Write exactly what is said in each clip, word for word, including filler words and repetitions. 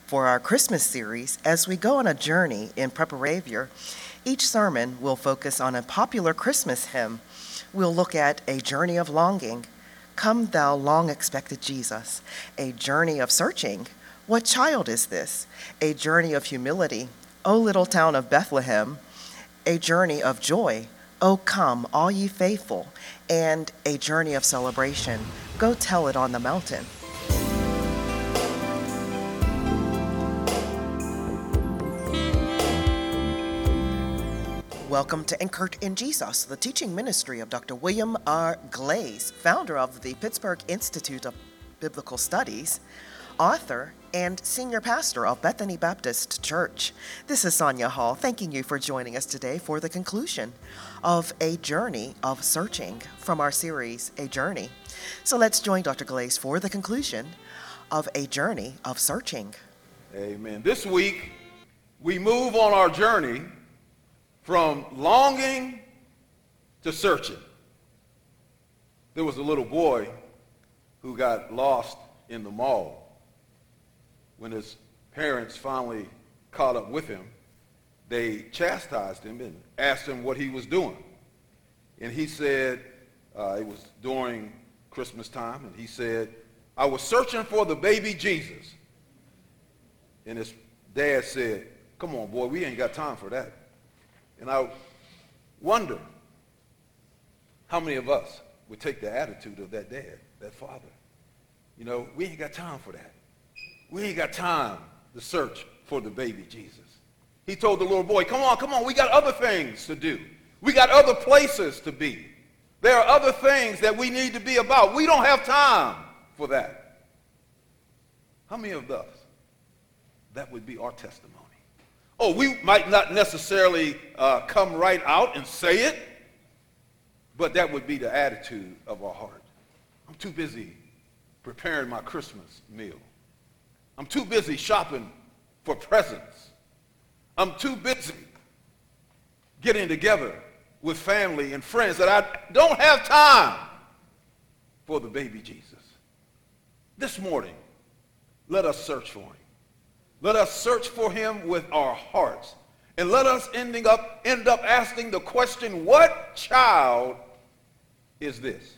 for our Christmas series, as we go on a journey in Preparavia, each sermon will focus on a popular Christmas hymn. We'll look at A Journey of Longing, Come Thou Long-Expected Jesus, A Journey of Searching, What Child Is This? A Journey of Humility, O Little Town of Bethlehem, A Journey of Joy, O Come, All Ye Faithful, and A Journey of Celebration, Go Tell It on the Mountain. Welcome to Anchored in Jesus, the teaching ministry of Doctor William R. Glaze, founder of the Pittsburgh Institute of Biblical Studies, author, and senior pastor of Bethany Baptist Church. This is Sonia Hall, thanking you for joining us today for the conclusion of A Journey of Searching from our series, A Journey. So let's join Doctor Glaze for the conclusion of A Journey of Searching. Amen. This week, we move on our journey from longing to searching. There was a little boy who got lost in the mall. When his parents finally caught up with him, they chastised him and asked him what he was doing. And he said, uh, it was during Christmas time, and he said, I was searching for the baby Jesus. And his dad said, come on, boy, we ain't got time for that. And I wonder how many of us would take the attitude of that dad, that father. You know, we ain't got time for that. We ain't got time to search for the baby Jesus. He told the little boy, come on, come on, we got other things to do. We got other places to be. There are other things that we need to be about. We don't have time for that. How many of us, that would be our testimony? Oh, we might not necessarily uh, come right out and say it, but that would be the attitude of our heart. I'm too busy preparing my Christmas meal. I'm too busy shopping for presents. I'm too busy getting together with family and friends that I don't have time for the baby Jesus. This morning, let us search for him. Let us search for him with our hearts. And let us ending up, end up asking the question, what child is this?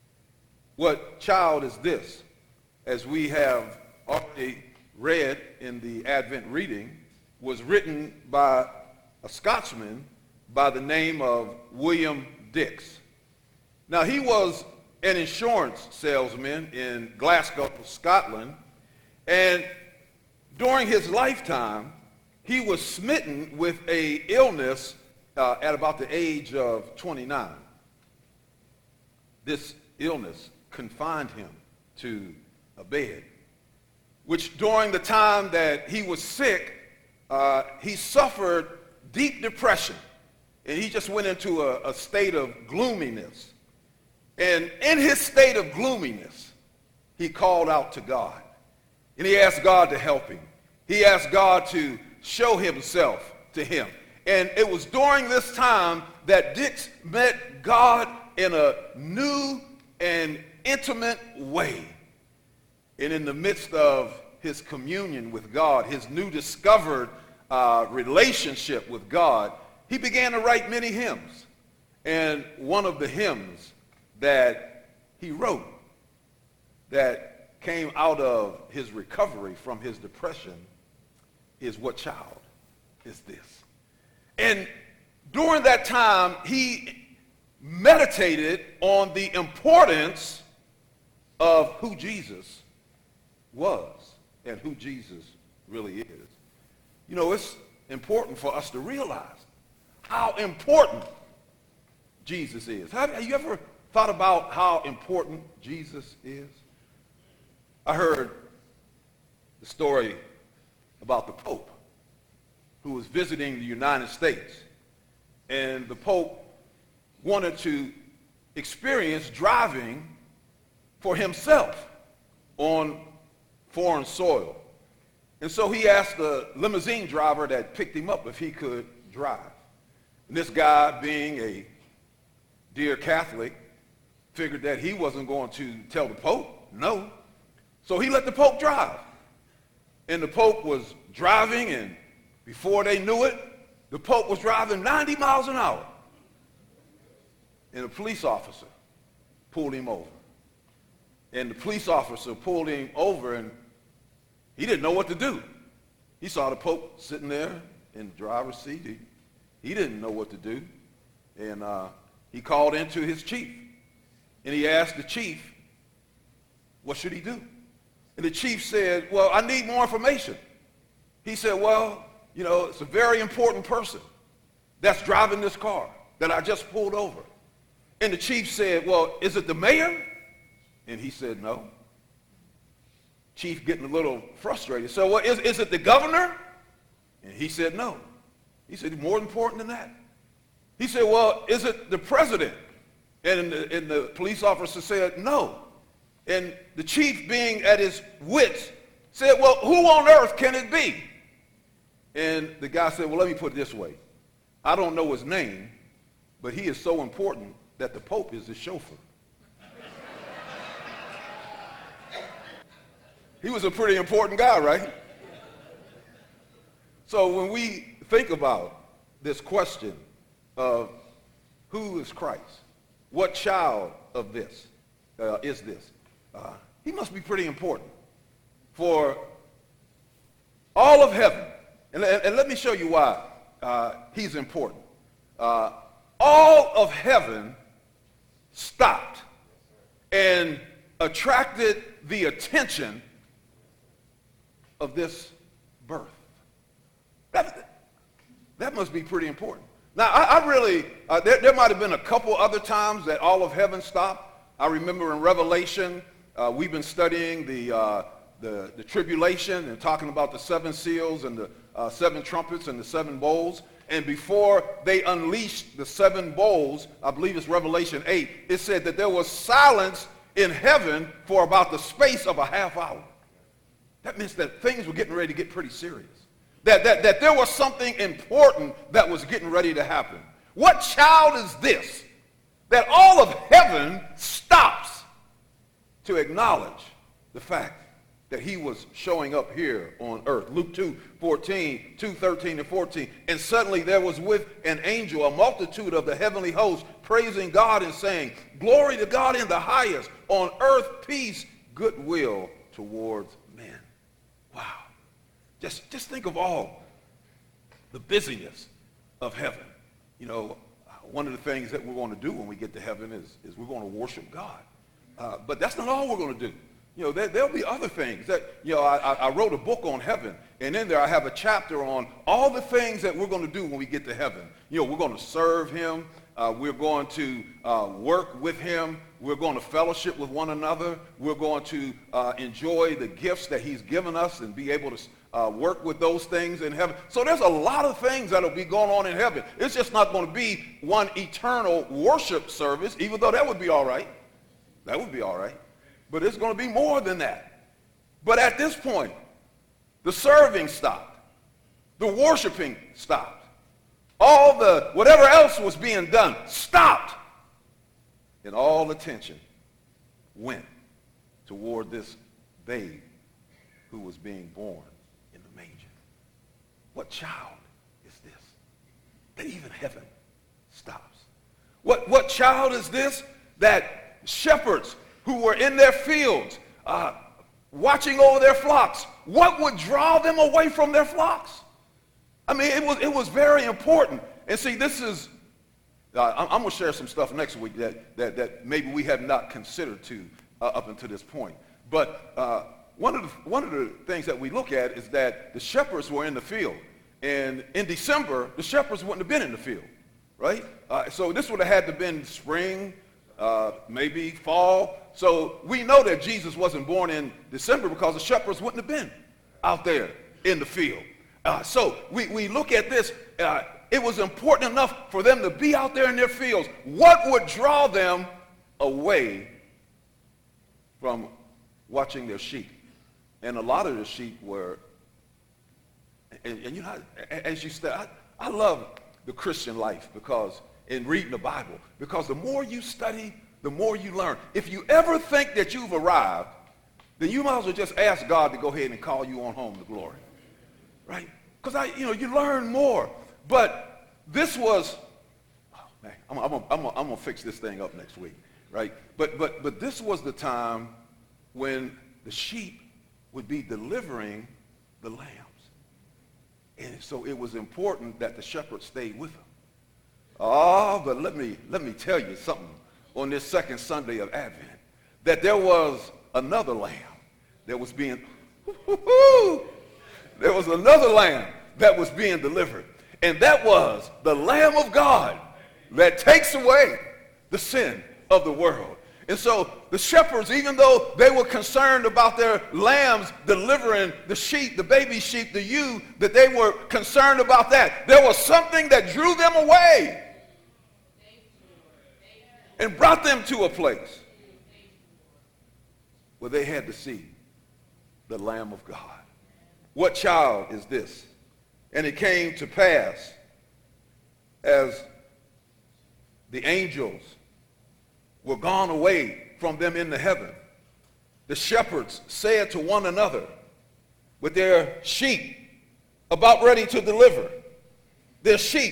What child is this? As we have already read in the Advent reading, was written by a Scotsman by the name of William Dix. Now, he was an insurance salesman in Glasgow, Scotland, and during his lifetime, he was smitten with an illness uh, at about the age of twenty-nine. This illness confined him to a bed, which during the time that he was sick, uh, he suffered deep depression, and he just went into a, a state of gloominess. And in his state of gloominess, he called out to God, and he asked God to help him. He asked God to show himself to him. And it was during this time that Dix met God in a new and intimate way. And in the midst of his communion with God, his new discovered uh, relationship with God, he began to write many hymns. And one of the hymns that he wrote that came out of his recovery from his depression is What Child Is This? And during that time, he meditated on the importance of who Jesus was and who Jesus really is. You know, it's important for us to realize how important Jesus is. Have, have you ever thought about how important Jesus is? I heard the story about the Pope who was visiting the United States, and the Pope wanted to experience driving for himself on foreign soil. And so he asked the limousine driver that picked him up if he could drive. And this guy, being a dear Catholic, figured that he wasn't going to tell the Pope no. So he let the Pope drive. And the Pope was driving, and before they knew it, the Pope was driving ninety miles an hour. And a police officer pulled him over. And the police officer pulled him over, and he didn't know what to do. He saw the Pope sitting there in the driver's seat. He, he didn't know what to do. And uh, he called into his chief. And he asked the chief, what should he do? And the chief said, well, I need more information. He said, well, you know, it's a very important person that's driving this car that I just pulled over. And the chief said, well, is it the mayor? And he said, no. Chief getting a little frustrated. So, well, is, is it the governor? And he said, no. He said, more important than that. He said, well, is it the president? And the, and the police officer said, no. And the chief, being at his wits, said, well, who on earth can it be? And the guy said, well, let me put it this way. I don't know his name, but he is so important that the Pope is his chauffeur. He was a pretty important guy, right? So when we think about this question of who is Christ, what child of this uh, is this? Uh, he must be pretty important for all of heaven. And, and, and let me show you why uh, he's important. Uh, all of heaven stopped and attracted the attention of this birth. That, that must be pretty important. Now, I, I really, uh, there, there might have been a couple other times that all of heaven stopped. I remember in Revelation, uh, we've been studying the, uh, the, the tribulation and talking about the seven seals and the uh, seven trumpets and the seven bowls. And before they unleashed the seven bowls, I believe it's Revelation eight, it said that there was silence in heaven for about the space of a half hour. That means that things were getting ready to get pretty serious. That, that, that there was something important that was getting ready to happen. What child is this that all of heaven stops to acknowledge the fact that he was showing up here on earth? Luke two fourteen, two thirteen and fourteen. And suddenly there was with an angel a multitude of the heavenly host praising God and saying, glory to God in the highest, on earth peace, goodwill towards men. Wow. Just, just think of all the busyness of heaven. You know, one of the things that we're going to do when we get to heaven is, is we're going to worship God. Uh, but that's not all we're going to do. You know, there, there'll be other things that, you know, I, I wrote a book on heaven, and in there I have a chapter on all the things that we're going to do when we get to heaven. You know, we're going to serve him. Uh, we're going to uh, work with him. We're going to fellowship with one another. We're going to uh, enjoy the gifts that he's given us and be able to uh, work with those things in heaven. So there's a lot of things that will be going on in heaven. It's just not going to be one eternal worship service, even though that would be all right. That would be all right. But it's going to be more than that. But at this point, the serving stopped. The worshiping stopped. All the, whatever else was being done, stopped. And all attention went toward this babe who was being born in the manger. What child is this that even heaven stops? What, what child is this that shepherds who were in their fields uh, watching over their flocks, what would draw them away from their flocks? I mean, it was, it was very important. And see, this is, uh, I'm, I'm going to share some stuff next week that, that, that maybe we have not considered to uh, up until this point. But uh, one, of the, one of the things that we look at is that the shepherds were in the field. And in December, the shepherds wouldn't have been in the field, right? Uh, so this would have had to have been spring, uh, maybe fall. So we know that Jesus wasn't born in December because the shepherds wouldn't have been out there in the field. Uh, so we, we look at this, uh, it was important enough for them to be out there in their fields. What would draw them away from watching their sheep? And a lot of the sheep were, and, and you know, as you said, I, I love the Christian life because in reading the Bible, because the more you study, the more you learn. If you ever think that you've arrived, then you might as well just ask God to go ahead and call you on home to glory, right? Because I, you know, you learn more. But this was, oh man, I'm, I'm, I'm, I'm gonna fix this thing up next week, right? But but but this was the time when the sheep would be delivering the lambs, and so it was important that the shepherd stayed with them. Oh, but let me let me tell you something on this second Sunday of Advent, that there was another lamb that was being, there was another lamb that was being delivered. And that was the Lamb of God that takes away the sin of the world. And so the shepherds, even though they were concerned about their lambs delivering the sheep, the baby sheep, the ewe, that they were concerned about that, there was something that drew them away and brought them to a place where they had to see the Lamb of God. What child is this? And it came to pass, as the angels were gone away from them into heaven, the shepherds said to one another, with their sheep about ready to deliver their sheep,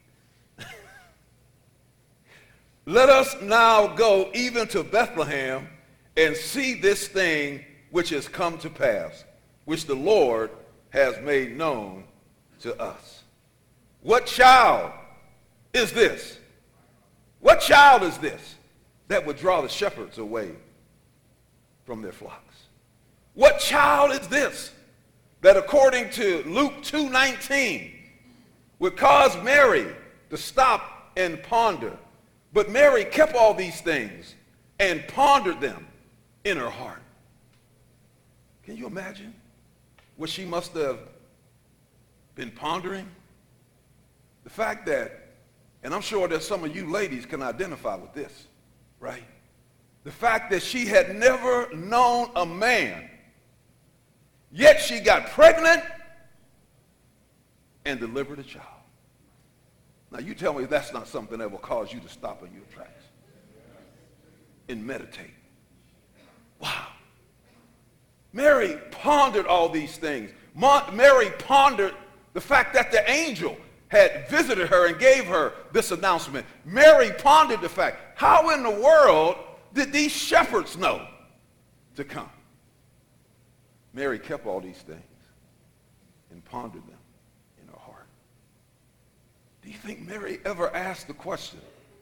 let us now go even to Bethlehem and see this thing which has come to pass, which the Lord has made known to us. What child is this? What child is this that would draw the shepherds away from their flocks? What child is this that, according to Luke two nineteen, would cause Mary to stop and ponder? But Mary kept all these things and pondered them in her heart. Can you imagine what she must have been pondering? The fact that, and I'm sure that some of you ladies can identify with this, right? The fact that she had never known a man, yet she got pregnant and delivered a child. Now you tell me that's not something that will cause you to stop in your tracks and meditate. Wow. Mary pondered all these things. Mary pondered the fact that the angel had visited her and gave her this announcement. Mary pondered the fact, how in the world did these shepherds know to come? Mary kept all these things and pondered them in her heart. Do you think Mary ever asked the question,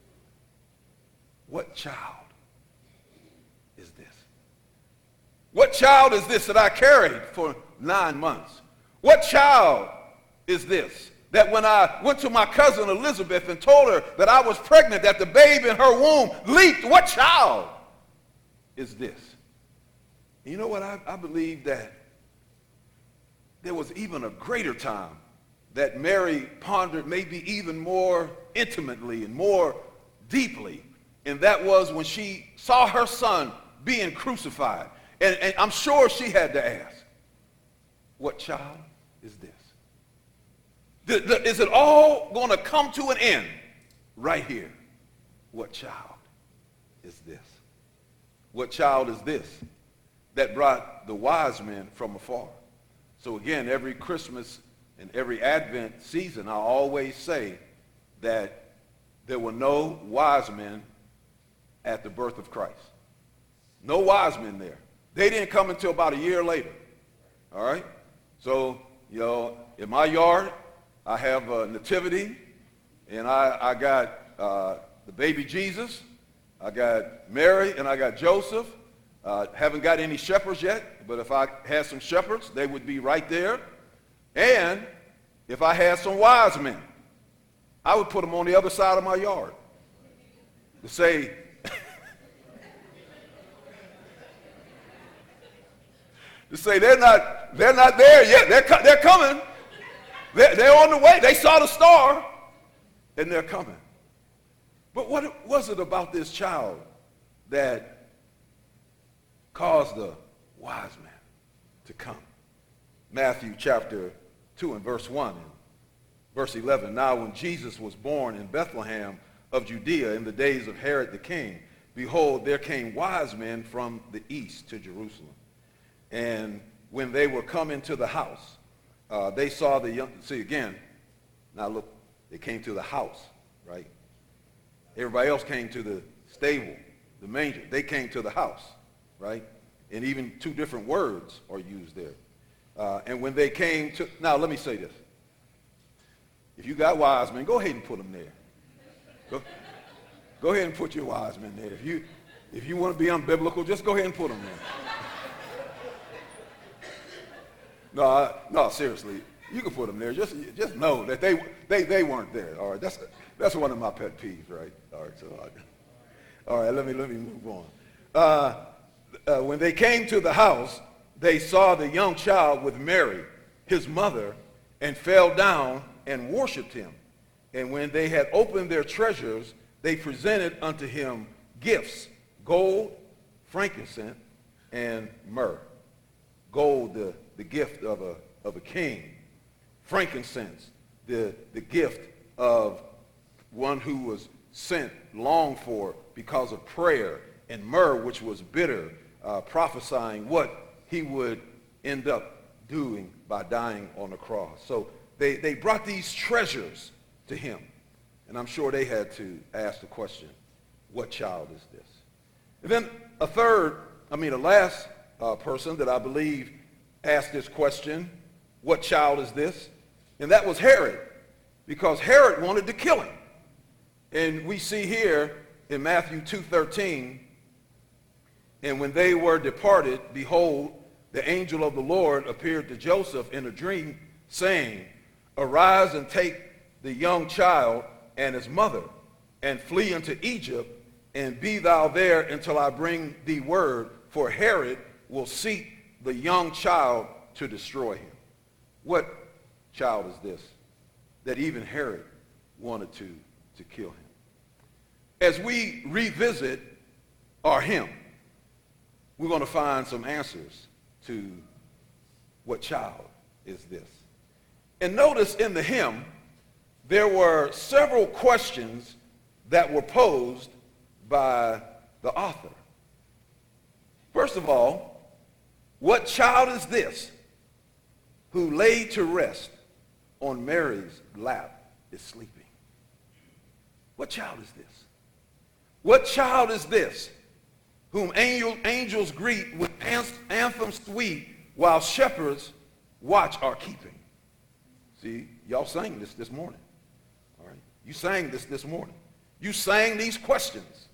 what child is this? What child is this that I carried for nine months? What child is this that when I went to my cousin Elizabeth and told her that I was pregnant, that the babe in her womb leaped? What child is this? And you know what? I, I believe that there was even a greater time that Mary pondered maybe even more intimately and more deeply, and that was when she saw her son being crucified. And, and I'm sure she had to ask, what child is this? The, the, is it all going to come to an end right here? What child is this? What child is this that brought the wise men from afar? So again, every Christmas and every Advent season, I always say that there were no wise men at the birth of Christ. No wise men there. They didn't come until about a year later. All right? So, you know, in my yard, I have a nativity, and I, I got uh, the baby Jesus, I got Mary, and I got Joseph. Uh, haven't got any shepherds yet, but if I had some shepherds, they would be right there. And if I had some wise men, I would put them on the other side of my yard to say, to say they're not, they're not there yet. They're, they're coming. They're, they're on the way. They saw the star, and they're coming. But what was it about this child that caused the wise men to come? Matthew chapter two and verse one and verse eleven. Now when Jesus was born in Bethlehem of Judea in the days of Herod the king, behold, there came wise men from the east to Jerusalem, And when they were coming to the house, uh, they saw the young, see again, now look, they came to the house, right? Everybody else came to the stable, the manger. They came to the house, right? And even two different words are used there. Uh, and when they came to, now let me say this. If you got wise men, go ahead and put them there. Go, go ahead and put your wise men there. If you, if you want to be unbiblical, just go ahead and put them there. No, I, no, seriously, you can put them there. Just, just know that they, they, they weren't there. All right, that's, that's one of my pet peeves, right? All right, so, I, all right, let me, let me move on. Uh, uh, when they came to the house, they saw the young child with Mary, his mother, and fell down and worshipped him. And when they had opened their treasures, they presented unto him gifts, gold, frankincense, and myrrh. Gold, the, the gift of a, of a king. Frankincense, the, the gift of one who was sent, longed for because of prayer. And myrrh, which was bitter, uh, prophesying what he would end up doing by dying on the cross. So they, they brought these treasures to him. And I'm sure they had to ask the question, what child is this? And then a third, I mean a last uh, person that I believe asked this question, what child is this? And that was Herod, because Herod wanted to kill him. And we see here in Matthew two thirteen, and when they were departed, behold, the angel of the Lord appeared to Joseph in a dream, saying, arise and take the young child and his mother, and flee into Egypt, and be thou there until I bring thee word, for Herod will seek the young child to destroy him. What child is this that even Herod wanted to, to kill him? As we revisit our hymn, we're going to find some answers to what child is this. And notice in the hymn, there were several questions that were posed by the author. First of all, what child is this who laid to rest on Mary's lap is sleeping? What child is this? What child is this whom angel, angels greet with anthems sweet while shepherds watch our keeping? See, y'all sang this this morning. All right, you sang this this morning. You sang these questions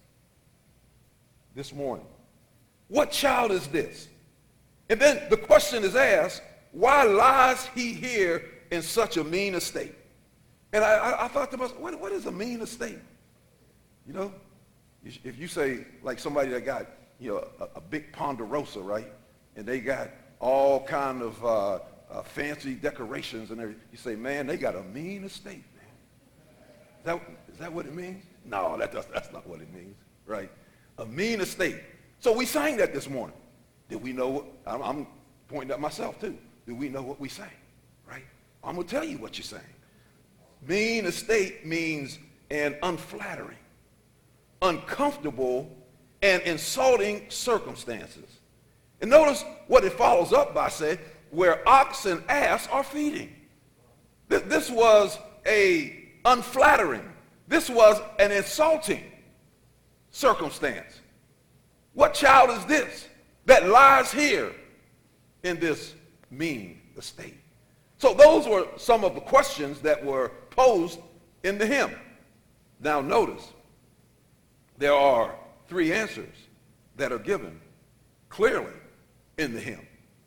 this morning. What child is this? And then the question is asked, why lies he here in such a mean estate? And I, I, I thought to myself, what, what is a mean estate? You know, if you say like somebody that got, you know, a, a big Ponderosa, right? And they got all kind of uh, uh, fancy decorations and everything. You say, man, they got a mean estate, man. Is that, is that what it means? No, that does, that's not what it means, right? A mean estate. So we sang that this morning. Did we know what, I'm, I'm pointing at myself too. Do we know what we sang, right? I'm going to tell you what you're saying. Mean estate means an unflattering, uncomfortable, and insulting circumstances. And notice what it follows up by saying, where ox and ass are feeding. Th- this was a unflattering, this was an insulting circumstance. What child is this that lies here in this mean estate? So those were some of the questions that were posed in the hymn. Now notice, there are three answers that are given clearly in the hymn.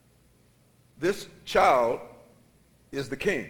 This child is the king.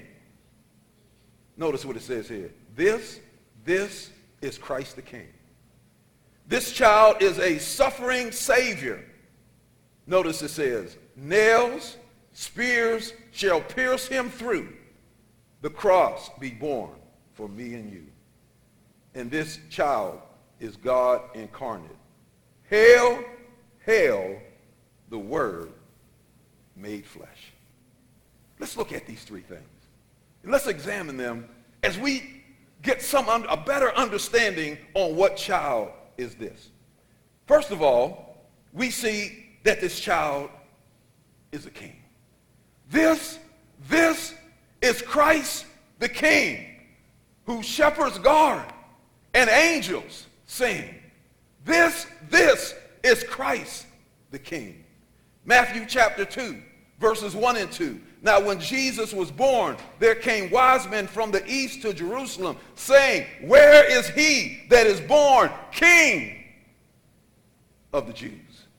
Notice what it says here. This, this is Christ the King. This child is a suffering Savior. Notice it says, nails, spears shall pierce him through. The cross be borne for me and you. And this child is God incarnate. Hail, hail, the Word made flesh. Let's look at these three things. And let's examine them as we get some un- a better understanding on what child is this. First of all, we see that this child is a king. This, this is Christ the King, who shepherds guard and angels sing. This, this is Christ the King. Matthew chapter two, verses one and two. Now when Jesus was born, there came wise men from the east to Jerusalem, saying, where is he that is born King of the Jews?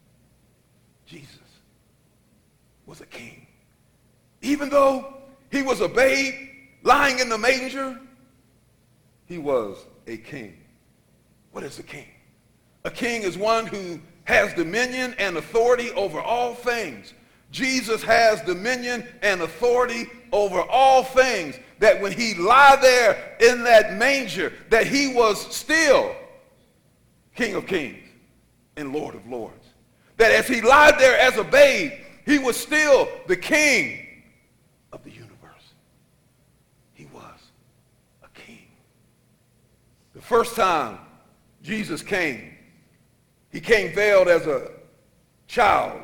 Jesus was a king. Even though he was a babe lying in the manger, he was a king. What is a king? A king is one who has dominion and authority over all things. Jesus has dominion and authority over all things, that when he lied there in that manger, that he was still King of Kings and Lord of Lords. That as he lied there as a babe, he was still the King of the universe. He was a king. The first time Jesus came, he came veiled as a child.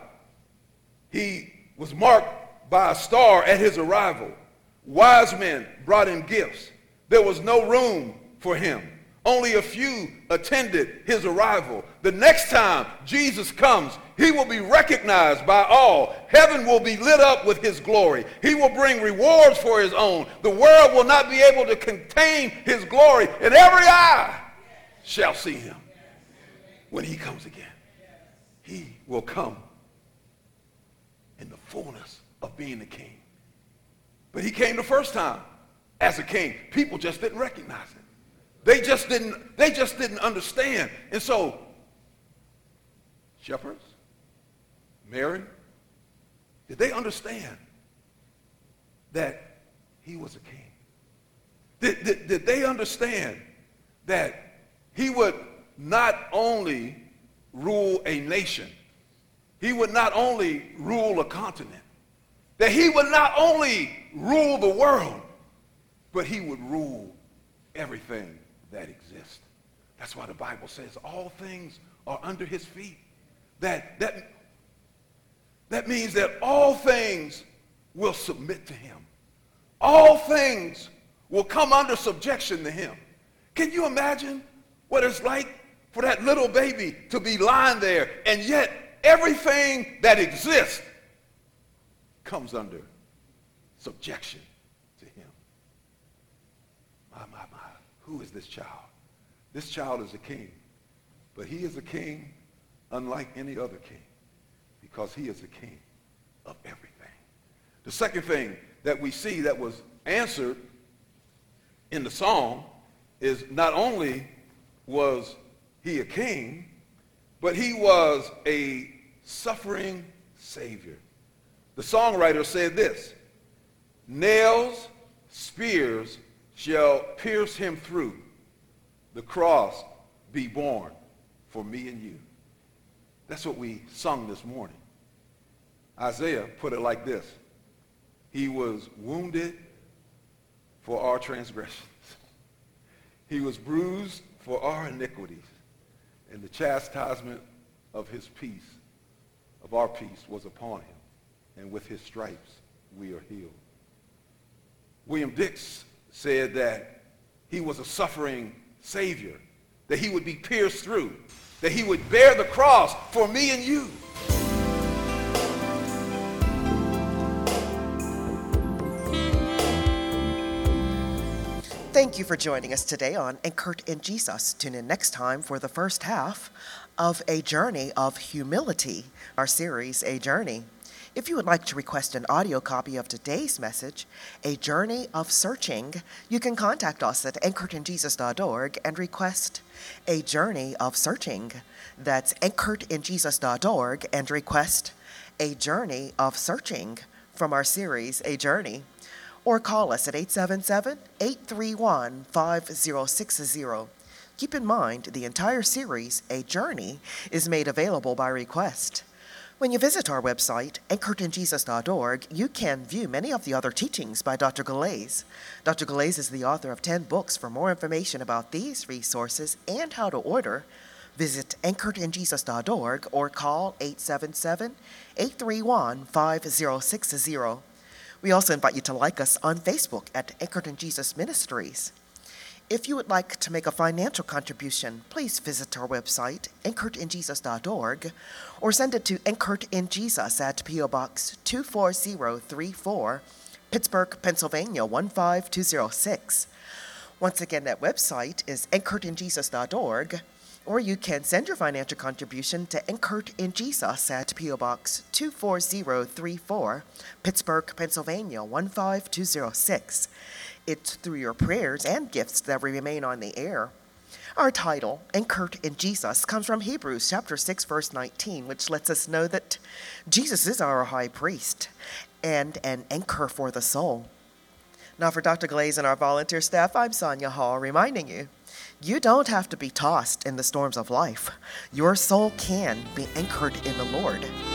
He was marked by a star at his arrival. Wise men brought him gifts. There was no room for him. Only a few attended his arrival. The next time Jesus comes, he will be recognized by all. Heaven will be lit up with his glory. He will bring rewards for his own. The world will not be able to contain his glory, and every eye shall see him when he comes again. He will come in the fullness of being the king. But he came the first time as a king. People just didn't recognize him. They just didn't, they just didn't understand. And so, shepherds, Mary, did they understand that he was a king? Did, did, did they understand that he would not only rule a nation, he would not only rule a continent, that he would not only rule the world, but he would rule everything that exists. That's why the Bible says all things are under his feet. That, that, that means that all things will submit to him. All things will come under subjection to him. Can you imagine what it's like for that little baby to be lying there, and yet everything that exists comes under subjection to him? My, my, my. Who is this child? This child is a king, but he is a king unlike any other king, because he is a king of everything. The second thing that we see that was answered in the song is not only was he a king, but he was a suffering Savior. The songwriter said this: nails, spears shall pierce him through, the cross be borne for me and you. That's what we sung this morning. Isaiah put it like this: he was wounded for our transgressions. He was bruised for our iniquities, and the chastisement of his peace, of our peace, was upon him, and with his stripes we are healed. William Dix said that he was a suffering Savior, that he would be pierced through, that he would bear the cross for me and you. Thank you for joining us today on Anchored in Jesus. Tune in next time for the first half of A Journey of Humility, our series, A Journey. If you would like to request an audio copy of today's message, A Journey of Searching, you can contact us at anchored in jesus dot org and request A Journey of Searching. That's anchored in jesus dot org and request A Journey of Searching from our series, A Journey. Or call us at eight seven seven, eight three one, five zero six zero. Keep in mind, the entire series, A Journey, is made available by request. When you visit our website, anchored in jesus dot org, you can view many of the other teachings by Doctor Galais. Doctor Galais is the author of ten books. For more information about these resources and how to order, visit anchored in jesus dot org or call eight seven seven, eight three one, five zero six zero. We also invite you to like us on Facebook at Anchored in Jesus Ministries. If you would like to make a financial contribution, please visit our website, anchored in jesus dot org, or send it to Anchored in Jesus at P O Box two four zero three four, Pittsburgh, Pennsylvania one five two zero six. Once again, that website is anchored in jesus dot org, or you can send your financial contribution to Anchored in Jesus at P O Box two four zero three four, Pittsburgh, Pennsylvania one five two zero six. It's through your prayers and gifts that we remain on the air. Our title, Anchored in Jesus, comes from Hebrews chapter six, verse nineteen, which lets us know that Jesus is our high priest and an anchor for the soul. Now for Doctor Glaze and our volunteer staff, I'm Sonia Hall, reminding you, you don't have to be tossed in the storms of life. Your soul can be anchored in the Lord.